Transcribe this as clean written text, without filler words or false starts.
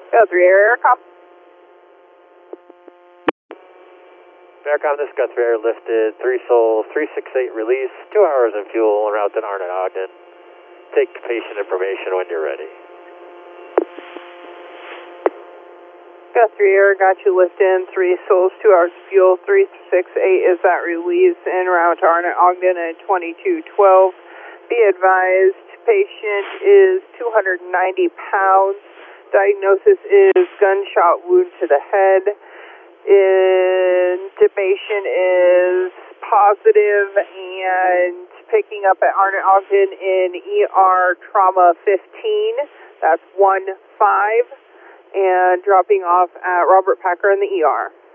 Go 3 Aircom. Aircom, this Gus Air lifted 3 Soul 368 release, 2 hours in fuel en route to Arnott Ogden. Take patient information when you're ready. Gus 3 Air, got you lift in 3 Souls, 2 hours fuel, 368 is that release en route to Arnott Ogden at 2212. Be advised, patient is 290 pounds. Diagnosis is gunshot wound to the head. Intubation is positive and picking up at Arnott Ogden in ER trauma 15. That's 1-5. And dropping off at Robert Packer in the ER.